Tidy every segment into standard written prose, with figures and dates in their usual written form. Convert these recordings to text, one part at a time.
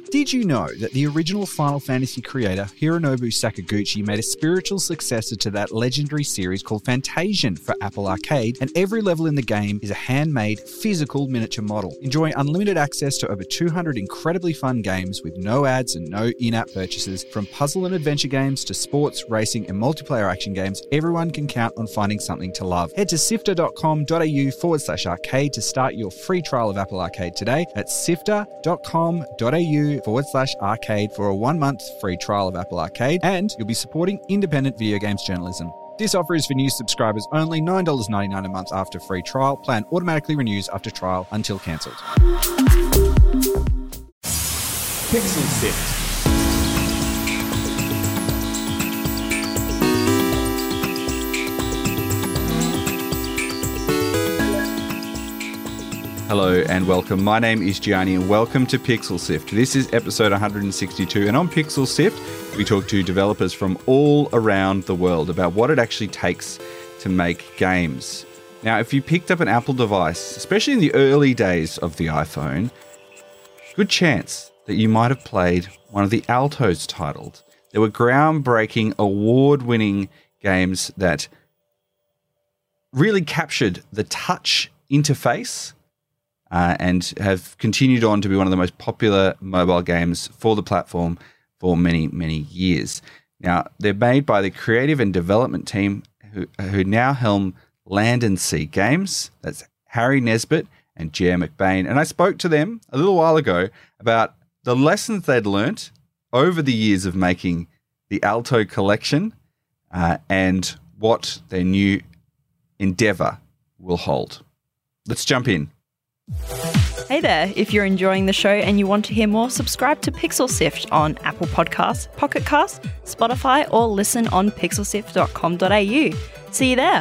Did you know that the original Final Fantasy creator, Hironobu Sakaguchi, made a spiritual successor to that legendary series called Fantasian for Apple Arcade, and every level in the game is a handmade, physical miniature model. Enjoy unlimited access to over 200 incredibly fun games with no ads and no in-app purchases. From puzzle and adventure games to sports, racing, and multiplayer action games, everyone can count on finding something to love. Head to sifter.com.au/arcade to start your free trial of Apple Arcade today. That's sifter.com.au/arcade for a 1-month free trial of Apple Arcade, and you'll be supporting independent video games journalism. This offer is for new subscribers only, $9.99 a month after free trial. Plan automatically renews after trial until cancelled. Pixel Sift. Hello and welcome. My name is Gianni and welcome to Pixel Sift. This is episode 162, and on Pixel Sift we talk to developers from all around the world about what it actually takes to make games. Now, if you picked up an Apple device, especially in the early days of the iPhone, good chance that you might have played one of the Alto's titles. There were groundbreaking, award-winning games that really captured the touch interface and have continued on to be one of the most popular mobile games for the platform for many, many years. Now, they're made by the creative and development team who now helm Land and Sea Games. That's Harry Nesbitt and Jer McBain. And I spoke to them a little while ago about the lessons they'd learnt over the years of making the Alto collection and what their new endeavour will hold. Let's jump in. Hey there, if you're enjoying the show and you want to hear more, subscribe to Pixel Sift on Apple Podcasts, Pocket Casts, Spotify, or listen on pixelsift.com.au. See you there.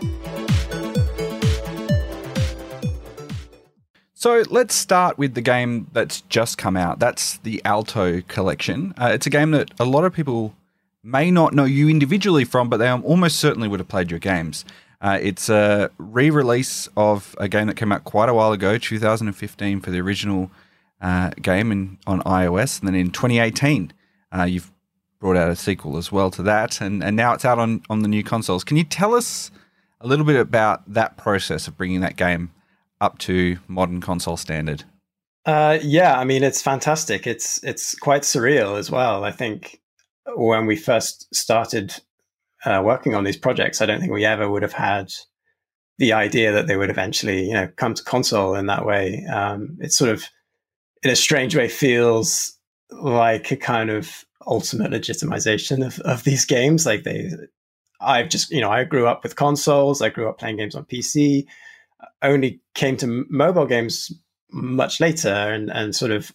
So let's start with the game that's just come out. That's the Alto collection. It's a game that a lot of people may not know you individually from, but they almost certainly would have played your games. It's a re-release of a game that came out quite a while ago, 2015 for the original game on iOS. And then in 2018, you've brought out a sequel as well to that. And now it's out on the new consoles. Can you tell us a little bit about that process of bringing that game up to modern console standard? Yeah, I mean, it's fantastic. It's quite surreal as well. I think when we first started working on these projects, I don't think we ever would have had the idea that they would eventually, come to console in that way. It sort of, in a strange way, feels like a kind of ultimate legitimization of these games. Like I grew up with consoles. I grew up playing games on PC. Only came to mobile games much later, and sort of,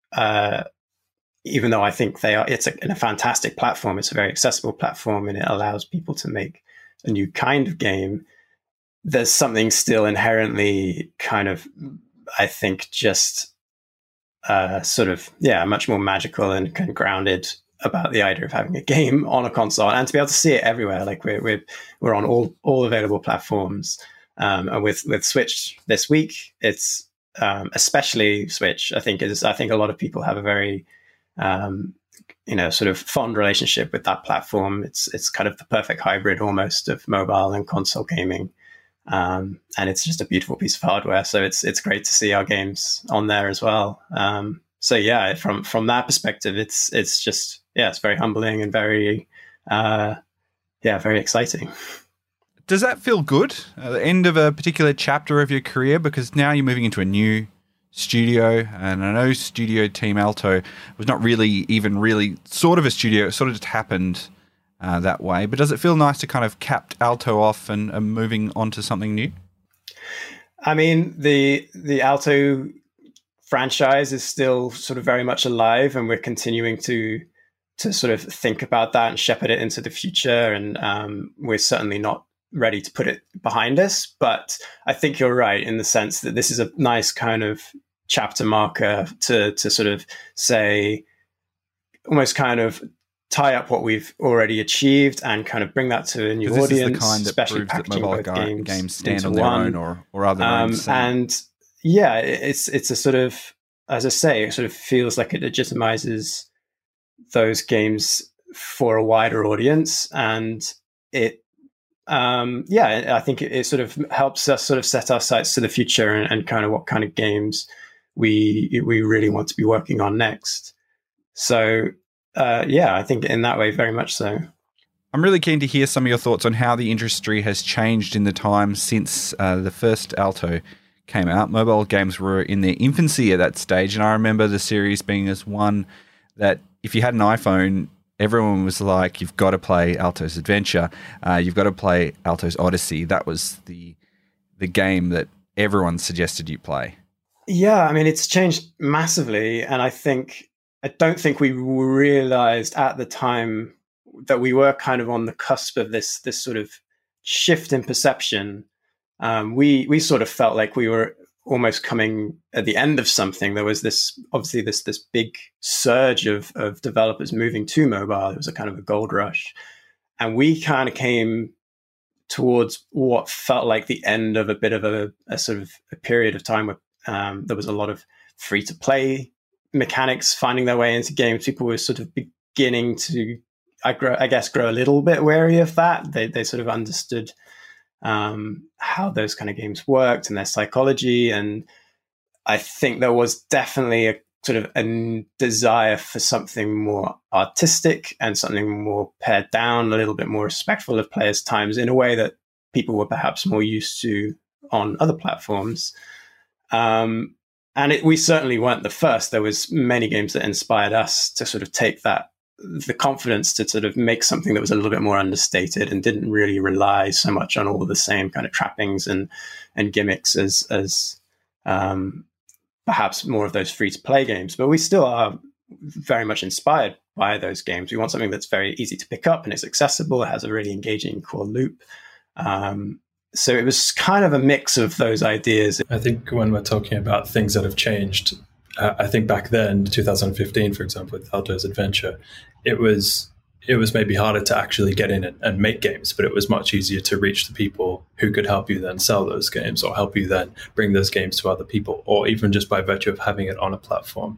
even though I think it's a fantastic platform, it's a very accessible platform, and it allows people to make a new kind of game. There's something still inherently kind of, I think, just much more magical and kind of grounded about the idea of having a game on a console and to be able to see it everywhere. Like we're on all available platforms, and with Switch this week, it's especially Switch. I think a lot of people have a very sort of fond relationship with that platform. It's kind of the perfect hybrid almost of mobile and console gaming. And it's just a beautiful piece of hardware. So it's great to see our games on there as well. So yeah, from that perspective, it's just, it's very humbling and very, very exciting. Does that feel good at the end of a particular chapter of your career? Because now you're moving into a new studio, and I know Studio Team Alto was not really sort of a studio. It sort of just happened that way. But does it feel nice to kind of cap Alto off and moving on to something new? I mean, the Alto franchise is still sort of very much alive, and we're continuing to sort of think about that and shepherd it into the future. And we're certainly not ready to put it behind us. But I think you're right in the sense that this is a nice kind of chapter marker to sort of say, almost kind of tie up what we've already achieved and kind of bring that to a new audience. This is the kind that especially proves that mobile games stand on their own or other own. And yeah, it's a sort of as I say, it sort of feels like it legitimizes those games for a wider audience, and it I think it sort of helps us sort of set our sights to the future and kind of what kind of games we really want to be working on next. So I think in that way, very much so. I'm really keen to hear some of your thoughts on how the industry has changed in the time since the first Alto came out. Mobile games were in their infancy at that stage, and I remember the series being as one that if you had an iPhone, everyone was like, you've got to play Alto's Adventure. You've got to play Alto's Odyssey. That was the game that everyone suggested you play. Yeah, I mean, it's changed massively. And I don't think we realized at the time that we were kind of on the cusp of this sort of shift in perception. We sort of felt like we were almost coming at the end of something. There was this big surge of developers moving to mobile. It was a kind of a gold rush, and we kind of came towards what felt like the end of a bit of a sort of a period of time where there was a lot of free to play mechanics finding their way into games. People were sort of beginning to, I guess, grow a little bit wary of that. They sort of understood how those kind of games worked and their psychology. And I think there was definitely a sort of a desire for something more artistic and something more pared down, a little bit more respectful of players' times in a way that people were perhaps more used to on other platforms. We certainly weren't the first. There was many games that inspired us to sort of take the confidence to sort of make something that was a little bit more understated and didn't really rely so much on all of the same kind of trappings and gimmicks as perhaps more of those free-to-play games. But we still are very much inspired by those games. We want something that's very easy to pick up and it's accessible. It has a really engaging core loop. So it was kind of a mix of those ideas. I think when we're talking about things that have changed, I think back then, 2015, for example, with Alto's Adventure, it was maybe harder to actually get in and make games, but it was much easier to reach the people who could help you then sell those games or help you then bring those games to other people, or even just by virtue of having it on a platform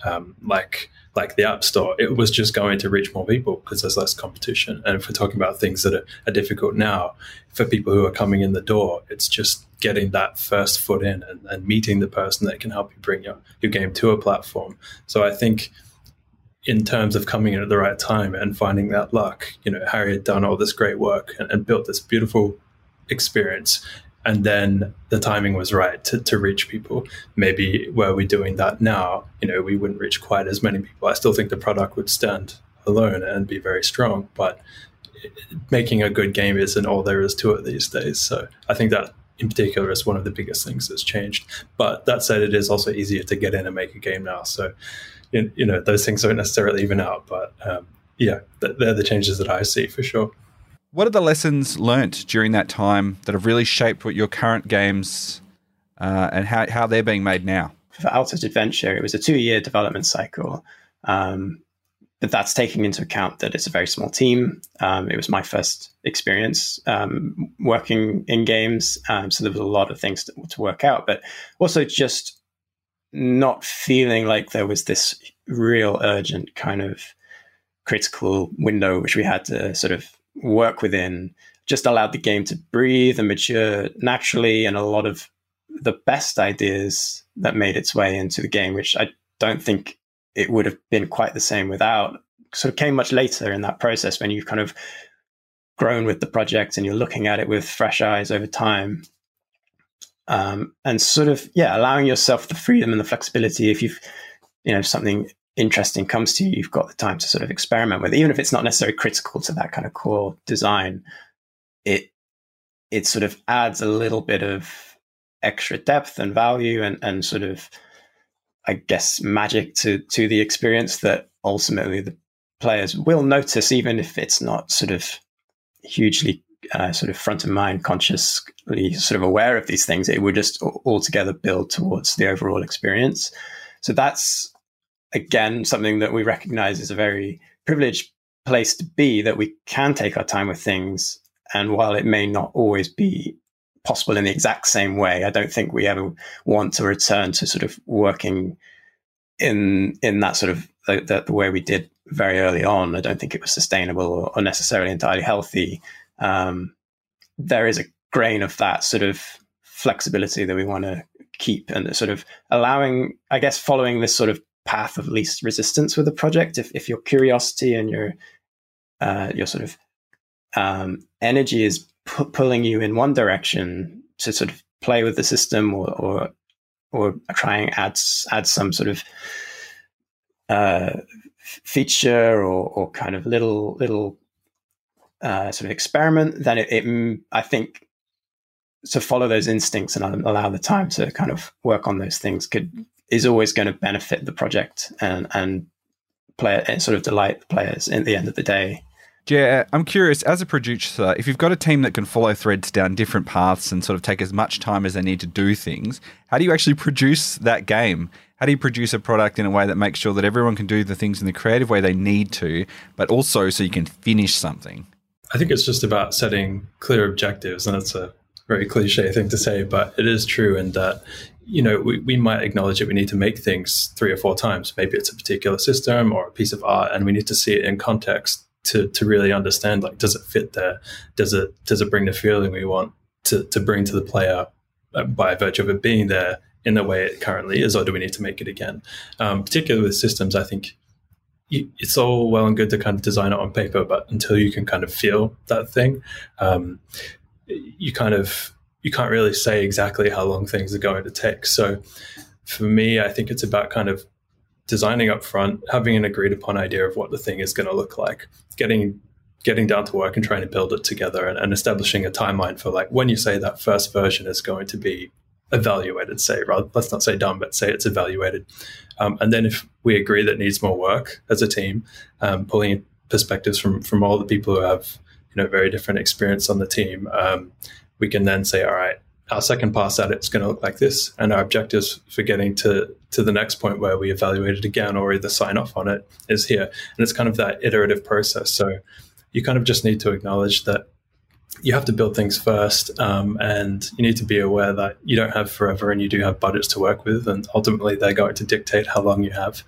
like the App Store. It was just going to reach more people because there's less competition. And if we're talking about things that are difficult now, for people who are coming in the door, it's just getting that first foot in and meeting the person that can help you bring your game to a platform. So I think in terms of coming in at the right time and finding that luck, Harry had done all this great work and built this beautiful experience. And then the timing was right to reach people. Maybe were we doing that now, we wouldn't reach quite as many people. I still think the product would stand alone and be very strong, but making a good game isn't all there is to it these days. So I think that in particular is one of the biggest things that's changed. But that said, it is also easier to get in and make a game now. So, those things don't necessarily even out. But they're the changes that I see for sure. What are the lessons learnt during that time that have really shaped what your current games and how they're being made now? For Alto's Adventure, it was a 2-year development cycle. But that's taking into account that it's a very small team. It was my first experience working in games. So there was a lot of things to work out, but also just not feeling like there was this real urgent kind of critical window, which we had to sort of work within, just allowed the game to breathe and mature naturally. And a lot of the best ideas that made its way into the game, which I don't think it would have been quite the same without, sort of came much later in that process when you've kind of grown with the project and you're looking at it with fresh eyes over time. And sort of, allowing yourself the freedom and the flexibility. If something interesting comes to you, you've got the time to sort of experiment with it. Even if it's not necessarily critical to that kind of core design, it sort of adds a little bit of extra depth and value and sort of, I guess, magic to the experience that ultimately the players will notice, even if it's not sort of hugely sort of front of mind, consciously sort of aware of these things. It would just altogether build towards the overall experience. So that's, again, something that we recognize is a very privileged place to be, that we can take our time with things. And while it may not always be possible in the exact same way, I don't think we ever want to return to sort of working in that sort of the way we did very early on, I don't think it was sustainable or necessarily entirely healthy. There is a grain of that sort of flexibility that we want to keep, and sort of allowing, I guess, following this sort of path of least resistance with the project. If your curiosity and your sort of energy is pulling you in one direction to sort of play with the system or try and add some sort of feature or kind of little sort of experiment, then I think to follow those instincts and allow the time to kind of work on those things is always going to benefit the project and sort of delight the players at the end of the day. Yeah, I'm curious, as a producer, if you've got a team that can follow threads down different paths and sort of take as much time as they need to do things, how do you actually produce that game? How do you produce a product in a way that makes sure that everyone can do the things in the creative way they need to, but also so you can finish something? I think it's just about setting clear objectives, and that's a very cliche thing to say, but it is true in that, we might acknowledge that we need to make things 3 or 4 times. Maybe it's a particular system or a piece of art, and we need to see it in context to really understand, like, does it fit there? Does it bring the feeling we want to bring to the player by virtue of it being there in the way it currently is, or do we need to make it again? Particularly with systems, I think it's all well and good to kind of design it on paper, but until you can kind of feel that thing, you can't really say exactly how long things are going to take. So for me, I think it's about kind of designing up front, having an agreed upon idea of what the thing is going to look like, getting down to work and trying to build it together, and establishing a timeline for, like, when you say that first version is going to be evaluated, let's not say done, but say it's evaluated. And then if we agree that needs more work as a team, pulling in perspectives from all the people who have, very different experience on the team, we can then say, all right, our second pass at it's going to look like this, and our objectives for getting to the next point where we evaluate it again or either sign off on it is here. And it's kind of that iterative process. So you kind of just need to acknowledge that you have to build things first, and you need to be aware that you don't have forever, and you do have budgets to work with, and ultimately they're going to dictate how long you have.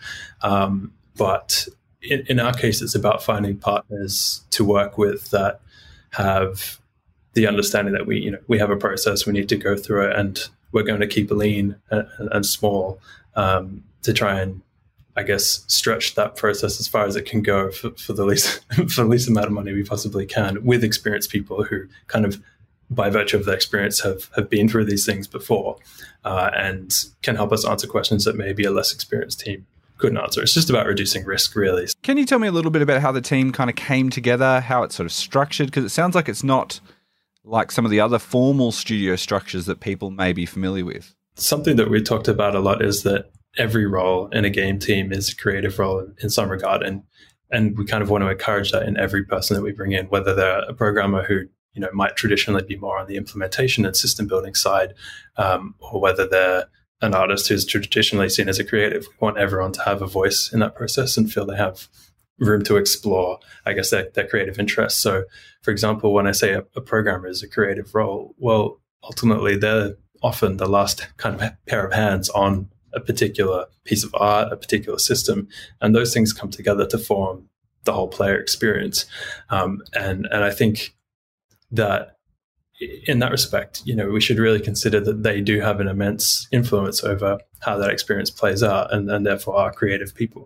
But in our case, it's about finding partners to work with that have the understanding that we have a process, we need to go through it, and we're going to keep it lean and small to try and, I guess, stretch that process as far as it can go for the least amount of money we possibly can, with experienced people who kind of, by virtue of their experience, have been through these things before, and can help us answer questions that maybe a less experienced team couldn't answer. It's just about reducing risk, really. Can you tell me a little bit about how the team kind of came together, how it's sort of structured? Because it sounds like it's not like some of the other formal studio structures that people may be familiar with. Something that we talked about a lot is that every role in a game team is a creative role in some regard, and we kind of want to encourage that in every person that we bring in, whether they're a programmer who might traditionally be more on the implementation and system building side, or whether they're an artist who's traditionally seen as a creative. We want everyone to have a voice in that process and feel they have room to explore, I guess, their creative interests. So, for example, when I say a programmer is a creative role, well, ultimately they're often the last kind of pair of hands on a particular piece of art, a particular system, and those things come together to form the whole player experience. And I think that in that respect, we should really consider that they do have an immense influence over how that experience plays out, and therefore are creative people.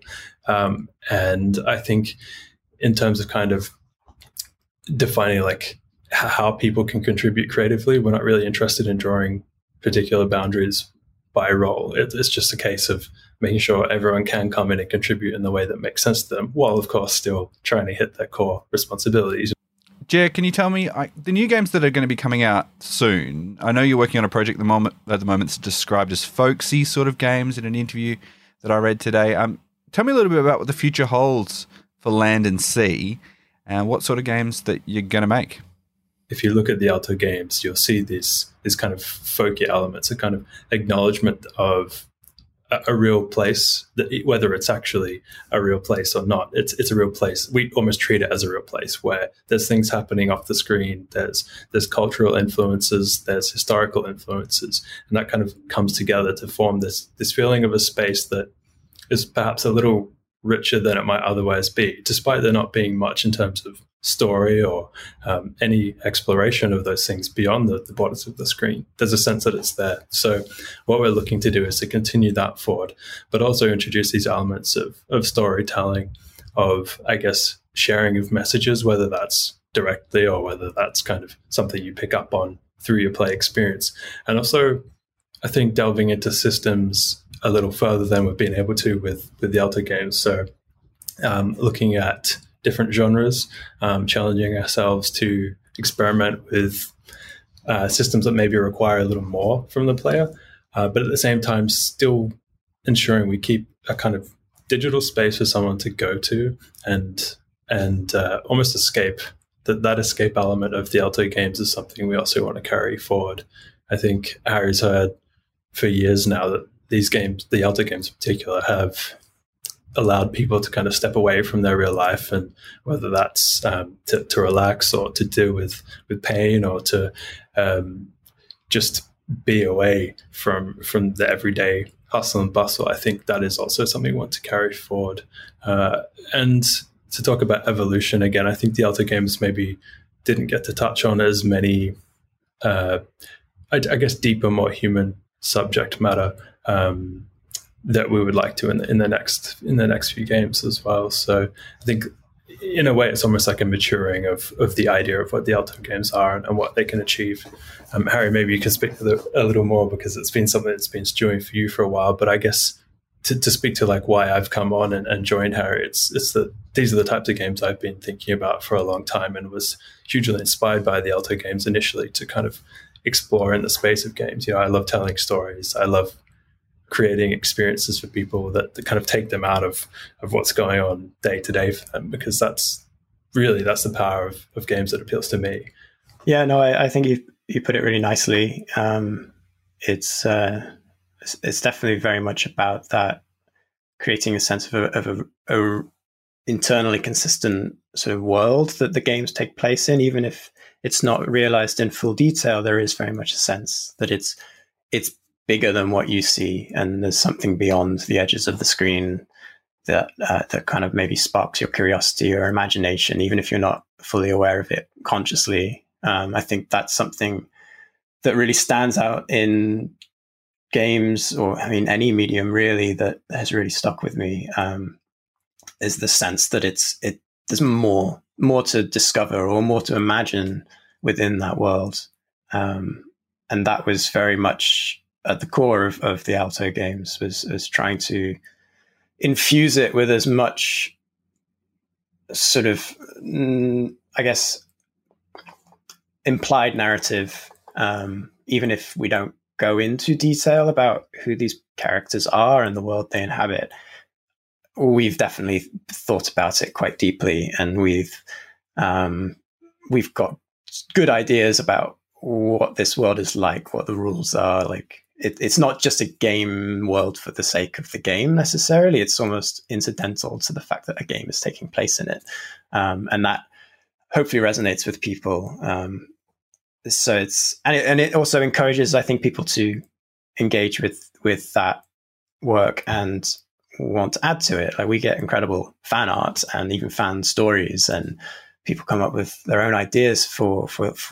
And I think in terms of kind of defining like how people can contribute creatively, we're not really interested in drawing particular boundaries by role. It's just a case of making sure everyone can come in and contribute in the way that makes sense to them, while of course still trying to hit their core responsibilities. Jer, can you tell me the new games that are going to be coming out soon? I know you're working on a project at the moment that's described as folksy sort of games in an interview that I read today. Tell me a little bit about what the future holds for Land and Sea, and what sort of games that you're going to make. If you look at the Alto games, you'll see these kind of folky elements, a kind of acknowledgement of a real place, whether it's actually a real place or not. It's a real place. We almost treat it as a real place where there's things happening off the screen. There's cultural influences, there's historical influences, and that kind of comes together to form this feeling of a space that is perhaps a little richer than it might otherwise be, despite there not being much in terms of story or any exploration of those things beyond the borders of the screen. There's a sense that it's there. So what we're looking to do is to continue that forward, but also introduce these elements of storytelling, of, I guess, sharing of messages, whether that's directly or whether that's kind of something you pick up on through your play experience. And also, I think delving into systems a little further than we've been able to with the Alto games. So looking at different genres, challenging ourselves to experiment with systems that maybe require a little more from the player, but at the same time still ensuring we keep a kind of digital space for someone to go to and almost escape. That escape element of the Alto games is something we also want to carry forward. I think Harry's heard for years now that these games, the Alto games in particular, have allowed people to kind of step away from their real life, and whether that's to relax or to deal with pain or to just be away from the everyday hustle and bustle. I think that is also something we want to carry forward. And to talk about evolution again, I think the Alto games maybe didn't get to touch on as many, I guess, deeper, more human subject matter that we would like to in the next few games as well. So I think in a way it's almost like a maturing of the idea of what the Alto games are and what they can achieve. Harry, maybe you can speak a little more, because it's been something that's been stewing for you for a while. But I guess to speak to like why I've come on and joined Harry, it's that these are the types of games I've been thinking about for a long time, and was hugely inspired by the Alto games initially to kind of explore in the space of games. You know, I love telling stories. I love creating experiences for people that kind of take them out of what's going on day to day for them, because that's the power of games that appeals to me. Yeah, no, I think you put it really nicely. It's definitely very much about that, creating a sense of a internally consistent sort of world that the games take place in. Even if it's not realized in full detail, there is very much a sense that it's bigger than what you see, and there's something beyond the edges of the screen that kind of maybe sparks your curiosity or imagination, even if you're not fully aware of it consciously. I think that's something that really stands out in games, or I mean any medium really, that has really stuck with me, is the sense that there's more to discover or more to imagine within that world, and that was very much at the core of the Alto games, was trying to infuse it with as much sort of, I guess, implied narrative, even if we don't go into detail about who these characters are and the world they inhabit. We've definitely thought about it quite deeply, and we've got good ideas about what this world is like, what the rules are like. It's not just a game world for the sake of the game necessarily. It's almost incidental to the fact that a game is taking place in it, and that hopefully resonates with people. So it also encourages, I think, people to engage with that work and want to add to it. Like, we get incredible fan art and even fan stories, and people come up with their own ideas for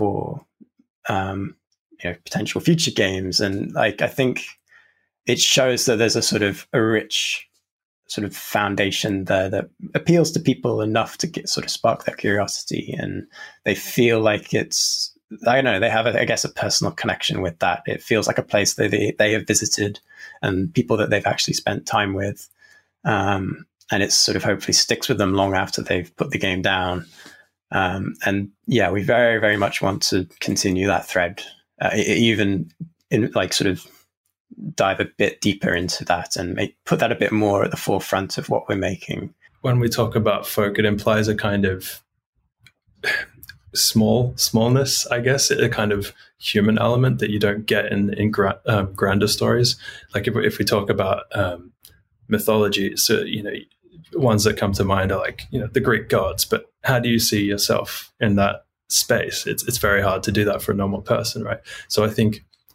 potential future games. And like, I think it shows that there's a rich sort of foundation there that appeals to people enough to sort of spark their curiosity, and they feel like it's, I don't know, they have, I guess, a personal connection with that. It feels like a place that they have visited and people that they've actually spent time with. And it sort of hopefully sticks with them long after they've put the game down. And yeah, we very, very much want to continue that thread, even in like sort of dive a bit deeper into that and put that a bit more at the forefront of what we're making. When we talk about folk, it implies a kind of smallness, I guess, a kind of human element that you don't get in grander stories. Like if we talk about mythology, so ones that come to mind are like the Greek gods. But how do you see yourself in that space? It's very hard to do that for a normal person, right? So I think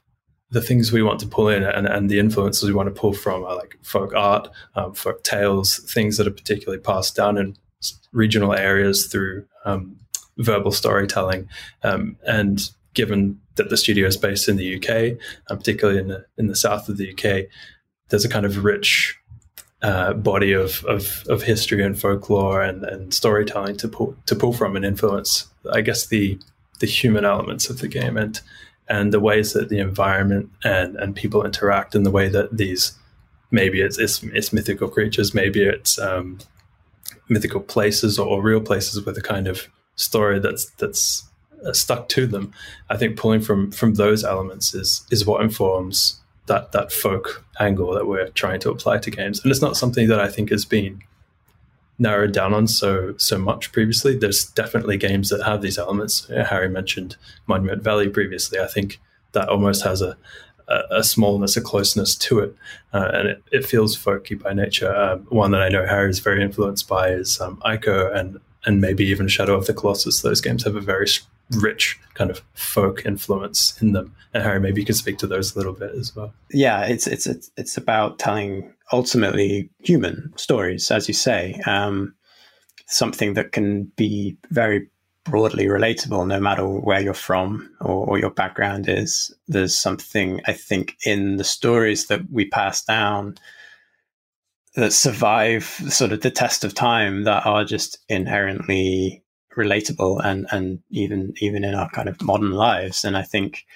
the things we want to pull in and the influences we want to pull from are like folk art, folk tales, things that are particularly passed down in regional areas through verbal storytelling. And given that the studio is based in the UK, particularly in the south of the UK, there's a kind of rich body of history and folklore and storytelling to pull from and influence, I guess, the human elements of the game and the ways that the environment and people interact, and the way that these, maybe it's mythical creatures, maybe it's mythical places or real places with a kind of story that's stuck to them. I think pulling from those elements is what informs that folk angle that we're trying to apply to games. And it's not something that I think has been narrowed down on so much previously. There's definitely games that have these elements. Harry mentioned Monument Valley previously. I think that almost has a smallness, a closeness to it, and it feels folky by nature. One that I know Harry is very influenced by is Ico and maybe even Shadow of the Colossus. Those games have a very rich kind of folk influence in them, and Harry, maybe you could speak to those a little bit as well. Yeah, it's about telling ultimately human stories, as you say, something that can be very broadly relatable no matter where you're from or your background is. There's something, I think, in the stories that we pass down that survive sort of the test of time, that are just inherently relatable and even in our kind of modern lives. And I think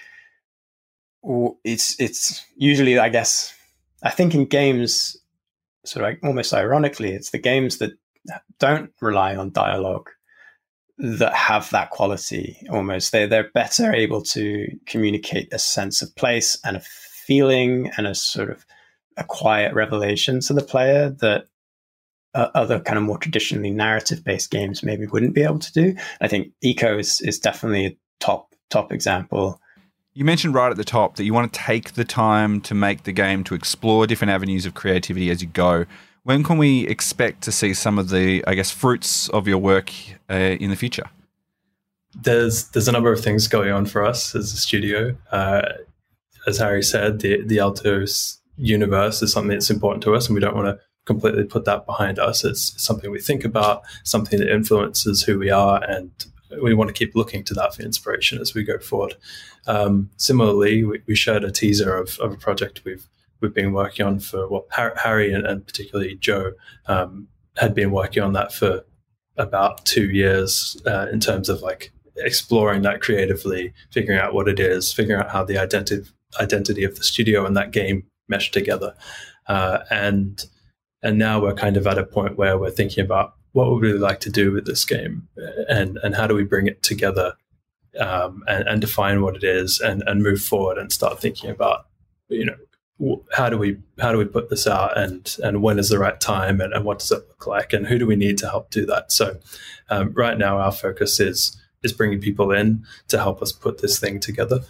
it's usually, I guess, I think in games, sort of like almost ironically, it's the games that don't rely on dialogue that have that quality. Almost they're better able to communicate a sense of place and a feeling and a sort of a quiet revelation to the player that other kind of more traditionally narrative-based games maybe wouldn't be able to do. I think Ico is definitely a top example. You mentioned right at the top that you want to take the time to make the game, to explore different avenues of creativity as you go. When can we expect to see some of the, I guess, fruits of your work in the future? There's a number of things going on for us as a studio. As Harry said, the Altos universe is something that's important to us, and we don't want to completely put that behind us. It's something we think about, something that influences who we are, and we want to keep looking to that for inspiration as we go forward. Similarly, we shared a teaser of a project we've been working on for Harry and particularly Joe had been working on that for about 2 years in terms of like exploring that creatively, figuring out what it is, figuring out how the identity of the studio and that game mesh together. And now we're kind of at a point where we're thinking about what would we like to do with this game, and how do we bring it together and define what it is and move forward and start thinking about, how do we put this out and when is the right time and what does it look like and who do we need to help do that. So right now our focus is bringing people in to help us put this thing together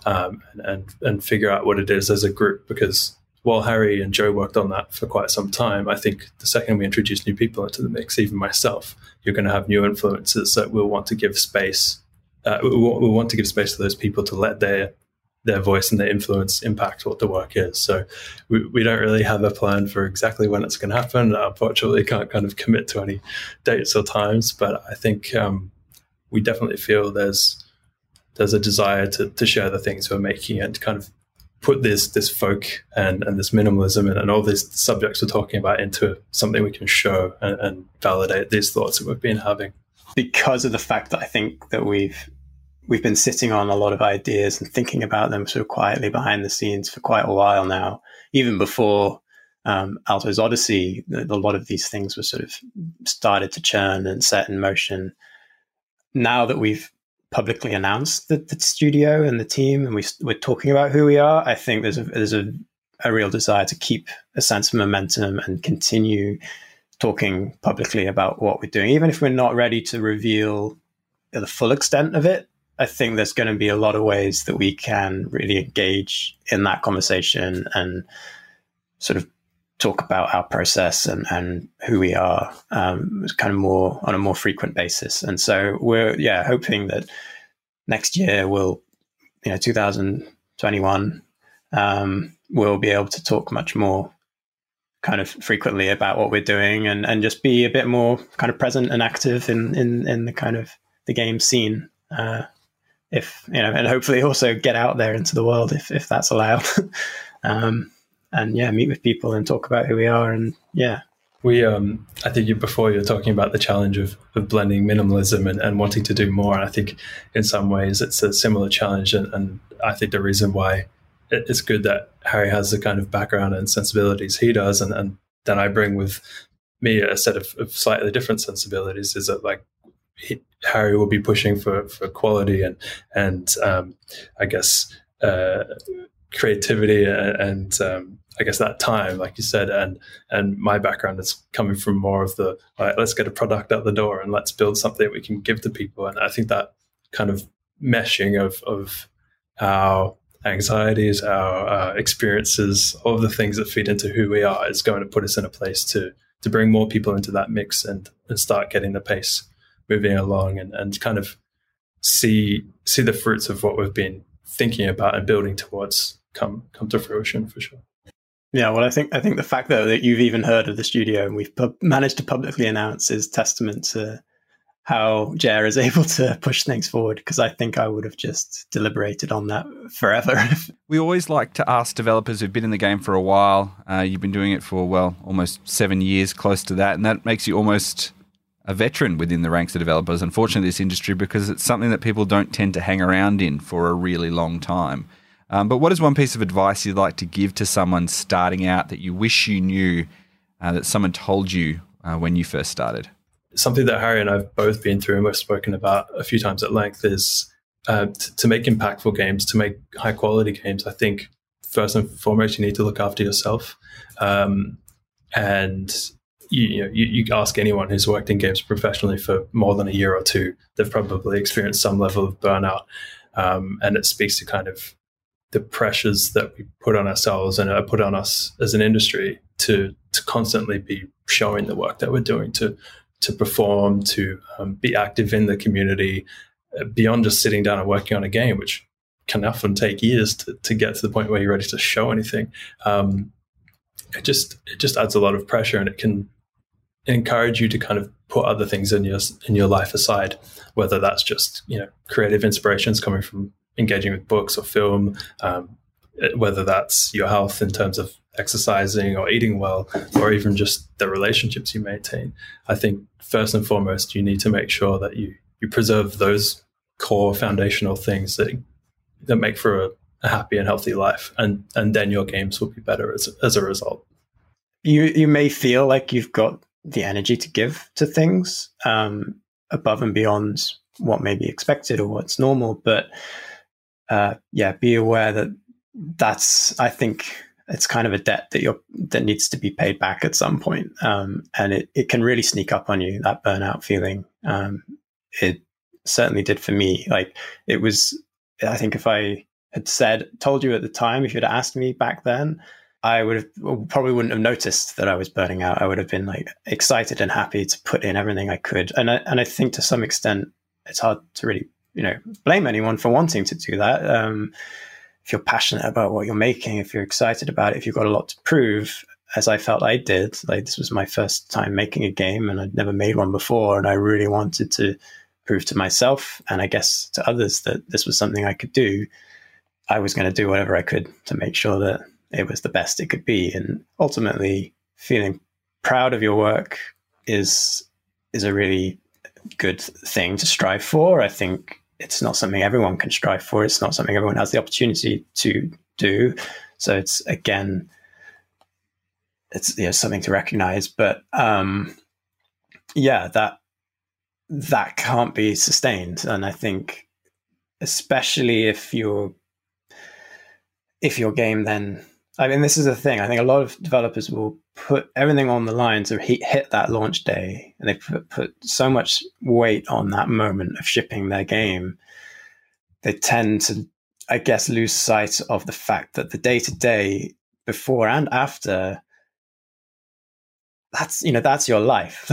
and figure out what it is as a group, because while Harry and Joe worked on that for quite some time, I think the second we introduce new people into the mix, even myself, you're going to have new influences that we'll want to give space. We'll want to give space to those people to let their voice and their influence impact what the work is. So we don't really have a plan for exactly when it's going to happen. Unfortunately, can't kind of commit to any dates or times, but I think we definitely feel there's a desire to share the things we're making and to kind of put this folk and this minimalism and all these subjects we're talking about into something we can show and validate these thoughts that we've been having. Because of the fact that I think that we've been sitting on a lot of ideas and thinking about them sort of quietly behind the scenes for quite a while now. Even before Alto's Odyssey, a lot of these things were sort of started to churn and set in motion. Now that we've publicly announced the studio and the team and we're talking about who we are, I think there's a real desire to keep a sense of momentum and continue talking publicly about what we're doing. Even if we're not ready to reveal the full extent of it, I think there's going to be a lot of ways that we can really engage in that conversation and sort of talk about our process and who we are kind of more on a more frequent basis. And so we're hoping that next year 2021 we'll be able to talk much more kind of frequently about what we're doing, and just be a bit more kind of present and active in the kind of the game scene. If and hopefully also get out there into the world if that's allowed. And yeah, meet with people and talk about who we are. And yeah, we I think before you were talking about the challenge of blending minimalism and wanting to do more. And I think in some ways it's a similar challenge, and I think the reason why it's good that Harry has the kind of background and sensibilities he does, and then I bring with me a set of slightly different sensibilities, is that like Harry will be pushing for quality and I guess creativity and I guess that time, like you said, and my background is coming from more of the let's get a product out the door and let's build something we can give to people. And I think that kind of meshing of our anxieties, our experiences, all of the things that feed into who we are is going to put us in a place to bring more people into that mix and start getting the pace moving along and kind of see the fruits of what we've been thinking about and building towards come to fruition for sure. Yeah, well, I think the fact that you've even heard of the studio and we've managed to publicly announce is testament to how Jer is able to push things forward, because I think I would have just deliberated on that forever. We always like to ask developers who've been in the game for a while. You've been doing it for, well, almost 7 years, close to that, and that makes you almost a veteran within the ranks of developers, unfortunately, this industry, because it's something that people don't tend to hang around in for a really long time. But what is one piece of advice you'd like to give to someone starting out that you wish you knew, that someone told you when you first started? Something that Harry and I have both been through and we've spoken about a few times at length is to make impactful games, to make high quality games. I think first and foremost, you need to look after yourself. And you ask anyone who's worked in games professionally for more than a year or two, they've probably experienced some level of burnout. And it speaks to kind of the pressures that we put on ourselves and are put on us as an industry to constantly be showing the work that we're doing, to perform, to be active in the community, beyond just sitting down and working on a game, which can often take years to get to the point where you're ready to show anything. It just adds a lot of pressure, and it can encourage you to kind of put other things in your life aside, whether that's just creative inspirations coming from engaging with books or film, whether that's your health in terms of exercising or eating well, or even just the relationships you maintain. I think first and foremost, you need to make sure that you preserve those core foundational things that make for a happy and healthy life, and then your games will be better as a result. You may feel like you've got the energy to give to things above and beyond what may be expected or what's normal, but be aware that's I think it's kind of a debt that needs to be paid back at some point. And it can really sneak up on you, that burnout feeling. It certainly did for me. Like, it was, I think if I had told you at the time, if you'd asked me back then, I probably wouldn't have noticed that I was burning out. I would have been like excited and happy to put in everything I could. And I think to some extent, it's hard to really, blame anyone for wanting to do that. If you're passionate about what you're making, if you're excited about it, if you've got a lot to prove, as I felt I did, like this was my first time making a game and I'd never made one before. And I really wanted to prove to myself, and I guess to others, that this was something I could do. I was going to do whatever I could to make sure that it was the best it could be. And ultimately, feeling proud of your work is a really good thing to strive for. I think it's not something everyone can strive for. It's not something everyone has the opportunity to do. So it's, again, it's something to recognize. But that can't be sustained. And I think especially if your game then, I mean, this is the thing. I think a lot of developers will put everything on the line to hit that launch day, and they put so much weight on that moment of shipping their game. They tend to, I guess, lose sight of the fact that the day-to-day before and after, that's your life.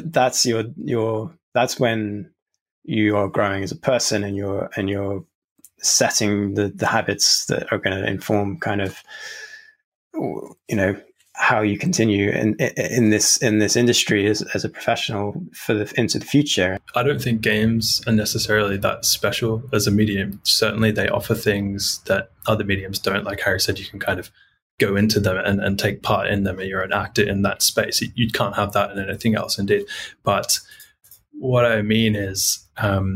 That's when you are growing as a person, and you're setting the habits that are going to inform kind of, how you continue in this industry as a professional into the future. I don't think games are necessarily that special as a medium. Certainly they offer things that other mediums don't. Like Harry said, you can kind of go into them and take part in them, and you're an actor in that space. You can't have that in anything else, indeed. But what I mean is,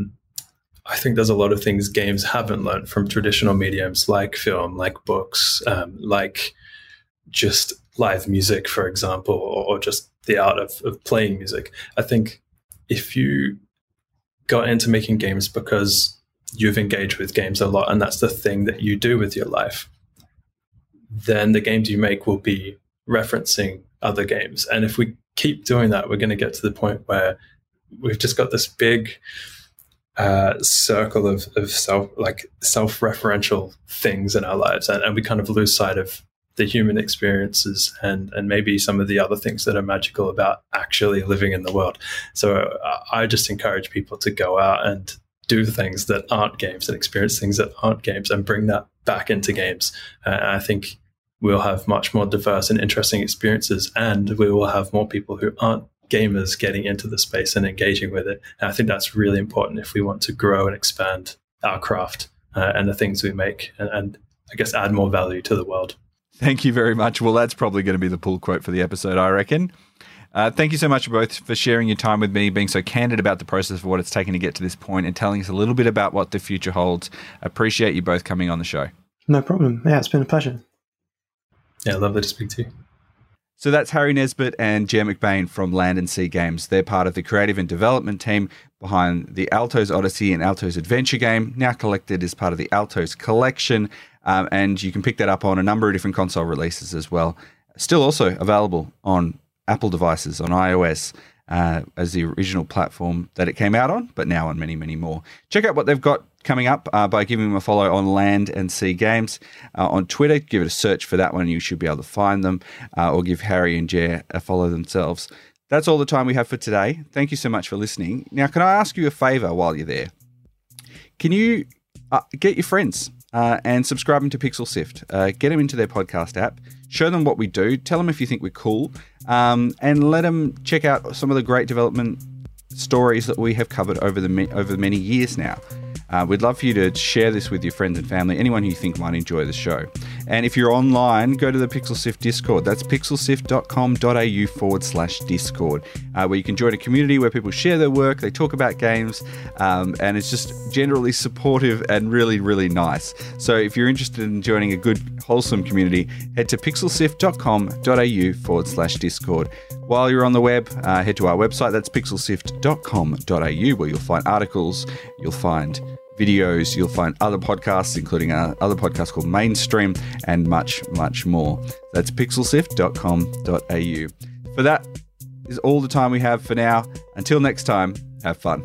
I think there's a lot of things games haven't learned from traditional mediums like film, like books, like just live music, for example, or just the art of playing music. I think if you got into making games because you've engaged with games a lot and that's the thing that you do with your life, then the games you make will be referencing other games. And if we keep doing that, we're going to get to the point where we've just got this big circle of self-referential things in our lives, and we kind of lose sight of the human experiences and maybe some of the other things that are magical about actually living in the world. So I just encourage people to go out and do things that aren't games and experience things that aren't games and bring that back into games. I think we'll have much more diverse and interesting experiences, and we will have more people who aren't gamers getting into the space and engaging with it. And I think that's really important if we want to grow and expand our craft and the things we make, and I guess add more value to the world. Thank you very much. Well, that's probably going to be the pull quote for the episode, I reckon. Thank you so much both for sharing your time with me, being so candid about the process of what it's taken to get to this point, and telling us a little bit about what the future holds. I appreciate you both coming on the show. No problem. Yeah, it's been a pleasure. Yeah, lovely to speak to you. So that's Harry Nesbitt and Ger McBain from Land & Sea Games. They're part of the creative and development team behind the Alto's Odyssey and Alto's Adventure game, now collected as part of the Alto's Collection. And you can pick that up on a number of different console releases as well. Still also available on Apple devices, on iOS, as the original platform that it came out on, but now on many, many more. Check out what they've got coming up by giving them a follow on Land & Sea Games. On Twitter, give it a search for that one, and you should be able to find them, or give Harry and Ger a follow themselves. That's all the time we have for today. Thank you so much for listening. Now, can I ask you a favour while you're there? Can you get your friends and subscribe them to Pixel Sift? Get them into their podcast app. Show them what we do. Tell them if you think we're cool. And let them check out some of the great development stories that we have covered over the many years now. We'd love for you to share this with your friends and family, anyone who you think might enjoy the show. And if you're online, go to the Pixel Sift Discord. That's pixelsift.com.au/Discord, where you can join a community where people share their work, they talk about games, and it's just generally supportive and really, really nice. So if you're interested in joining a good, wholesome community, head to pixelsift.com.au/Discord. While you're on the web, head to our website. That's pixelsift.com.au, where you'll find articles, you'll find videos, you'll find other podcasts, including other podcasts called Mainstream, and much, much more. That's pixelsift.com.au. For that is all the time we have for now. Until next time, have fun.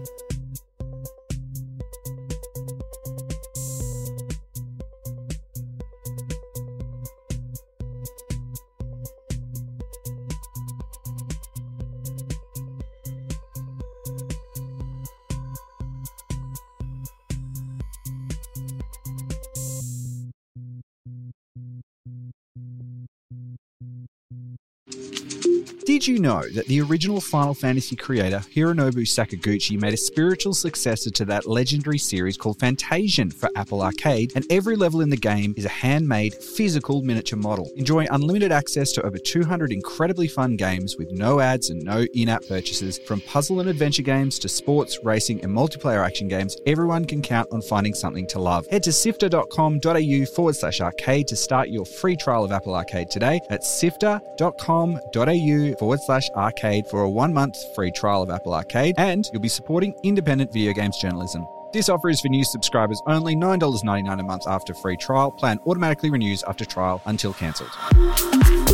Did you know that the original Final Fantasy creator, Hironobu Sakaguchi, made a spiritual successor to that legendary series called Fantasian for Apple Arcade, and every level in the game is a handmade, physical miniature model. Enjoy unlimited access to over 200 incredibly fun games with no ads and no in-app purchases. From puzzle and adventure games to sports, racing, and multiplayer action games, everyone can count on finding something to love. Head to sifter.com.au/arcade to start your free trial of Apple Arcade today. That's sifter.com.au/arcade for a 1-month free trial of Apple Arcade, and you'll be supporting independent video games journalism. This offer is for new subscribers only, $9.99 a month after free trial. Plan automatically renews after trial until cancelled.